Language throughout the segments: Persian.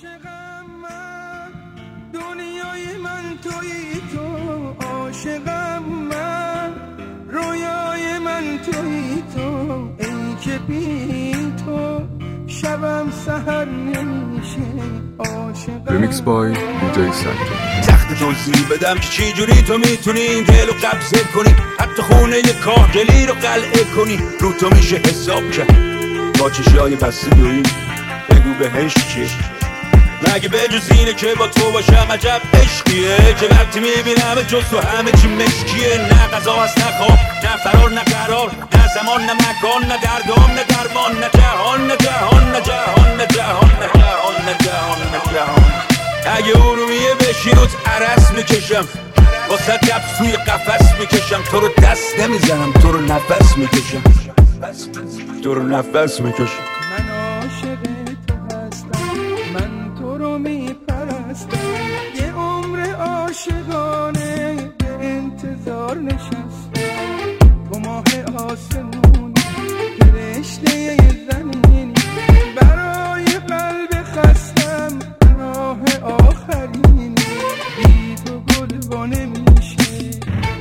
عاشقم من، دنیای من تویی تو. عاشقم من، رویای من تویی تو. ای که بی تو شبم سحر نمیشه. عاشقم. ریمیکس بای دیجی سنجو. سخت توضیح بدم که چی جوری تو میتونی این دل رو قبضه کنی، حتی خونه یه کاهگلی رو قلعه کنی. رو تو میشه حساب کرد با چشای بسته دوری. بگو بهش چیه مگه به جز اینه که با تو باشم عجب عشقیه که وقتی میبینم جز تو همه چی مشکیه. نه غذا هست نه خواب نه فرار نه قرار، نه زمان نه مکان نه دردام نه درمان، نه جهان نه جهان نه جهان نه جهان نه جهان نه جهان نه جهان. اگه ارومیه بشینوت عرس میکشم، واسه کبس توی قفس میکشم. تو رو دست نمیزنم، تو رو نفس میکشم، تو رو نفس میکشم. من عاشق تو هستم، من تو رو میپرستم. یه عمر عاشقانه به انتظار نشستم. تو ماه آسمونی فرشته زمینی، برای قلب خستم راه آخرینی. بی تو گل نمیشه،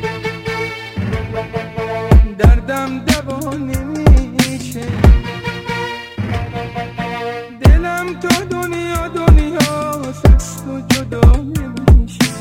دردم دوا نمیشه. دلم تو دنیا دنیاست، از تو جدا نمیشه.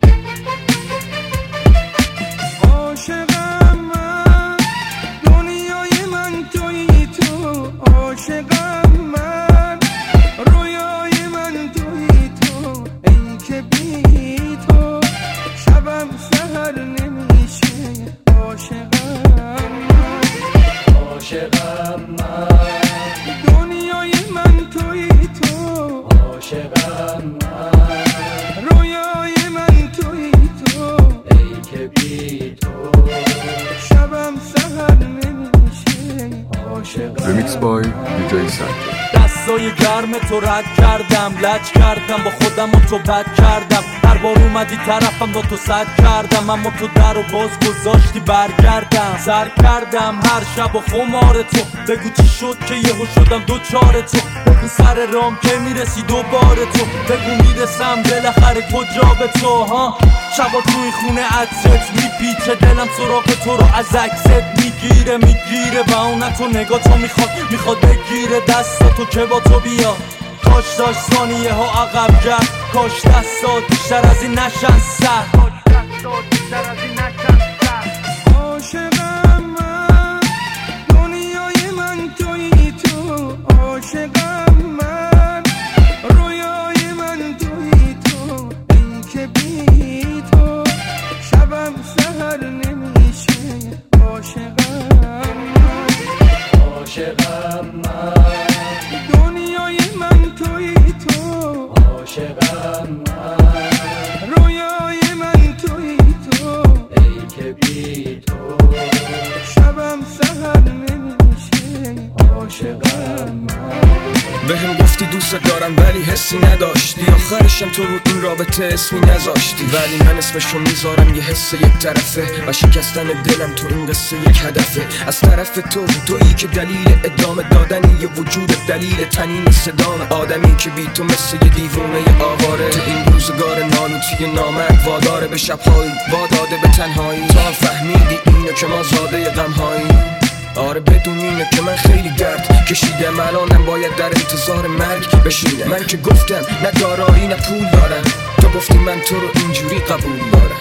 عاشقم من، دنیای من تویی تو. عاشقم من، رویای من تویی تو. ای که بی تو شبم سحر نمیشه. عاشقم من، عاشقم من، دنیای من تویی تو. عاشقم من، رویای من تویی تو. ای که بی تو شبم سحر نمیشه. عاشقم. ریمیکس بای دیجی سنجو. دستای گرم تو رد کردم، لج کردم با خودم و تو بد کردم. هر بار اومدی طرفم با تو صد کردم، اما تو در و باز گذاشتی برگردم. سر کردم هر شب و خمار تو، بگو چی شد که یهو شدم دوچار تو. بگو سر رام که میرسی دوباره تو، بگو میرسم بالاخره کجا به تو. ها شبا توی خونه عطرت میپیچه، دلم سراغ تو رو از عکست میگیره. و اون تو نگاه تو میخواد بگیره دستاتو که با تو بیا. کاش داشت ثانیه ها عقب گرد، کاش دستات بیشتر از این نشن سر. عاشقم من، دنیای من تویی تو. عاشقم من، رویای من تویی تو. ای که بی تو شبم سحر نمیشه. عاشقم من، عاشقم من، دنیای من تویی تو. عاشقم من، رویای من تویی تو. ای که بی تو شبم سحر نمیشه. عاشقم من. بهم گفتی دوست دارم ولی حسی نداشتی، آخرشم تو رو این رابطه اسمی نذاشتی. ولی من اسمشو میذارم یه حس یک طرفه، و شکستن دلم تو این قصه یک هدفه. از طرف تویی که دلیل ادامه دادنی یه وجود، دلیل تنین صدام آدمی که بی تو مثل یه دیوونه آواره. تو این روزگار نالوتی نامرد واداره به شبهایی، واداده به تنهایی. تو هم فهمیدی اینو که ما زاده غمهایی. آره بدون اینه که من خیلی درد کشیدم، الانم باید در انتظار مرگ بشینم. من که گفتم نه دارایی نه پول دارم، تو گفتی من تو رو اینجوری قبول دارم.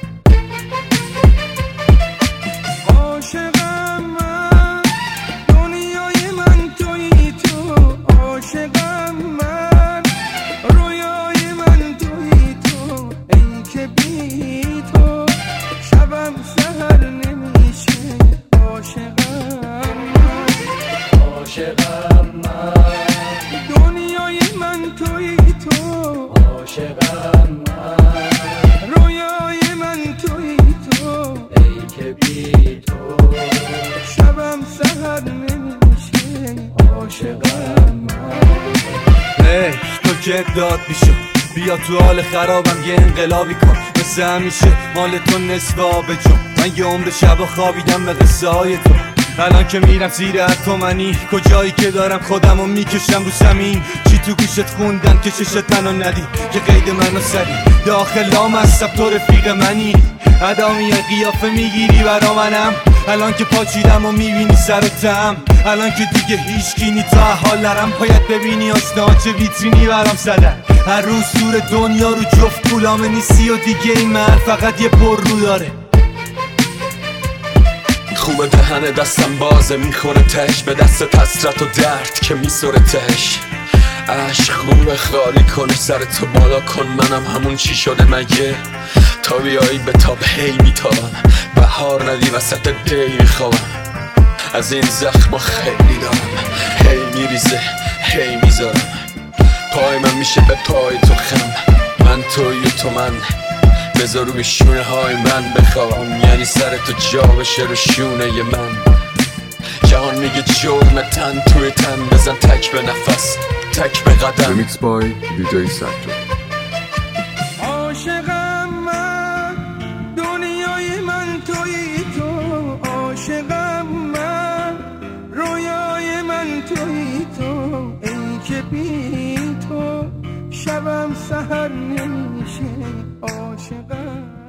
عاشقم من، دنیای من تویی تو. عاشقم من، رویای من تویی تو. ای که بی تو شبم سحر نمیشه. عاشقم من، عاشقم من، دنیای من تویی تو. عاشقم من، رویای من تویی تو. ای که بی تو شبم سحر نمیشه. عاشقم من. عشق تو که داد میشد، بیا تو حال خرابم یه انقلابی کن. مثل همیشه مال تو نصف آبجو، من یه عمر شب خوابیدم به قصه های تو. الان که میرم زیر تومنی، کجایی که دارم خودمو میکشم رو زمین. چی تو گوشت خوندم که چشت منو ندید که قید منو سری داخل لام هستم تو رفیق منی ادامی قیافه میگیری برا منم الان که پاچیدم و میبینی سر و تم الان که دیگه هیچ کینی تا حال نرم باید ببینی آشنا چه ویترینی برام زدن هر روز دور دنیا رو جفت پولامه نیستی و دیگه این من فقط یه پر رو داره خوبه دهنه دستم بازه میخوره تش به دست حسرت و درد که میسوره تش عشق خوبه خالی کنه سر تو بالا کن منم همون چی شده مگه تا بیایی به تاب هی میتابم بهار ندی وسط دی میخوابم از این زخم خیلی دارم هی میریزه هی میذارم پای من میشه به پای تو خم من توی تو من بذار روی شونه های من بخوابم یعنی سر تو جا بشه رو شونه ی من جهان میگه جرم تن توی تن بزن تک به نفس تک به قدم Remix by DJ Santo. عاشقم من دنیای من توی تو عاشقم من رویای من توی تو ای که بی تو شبم سحر نمیشه عاشقم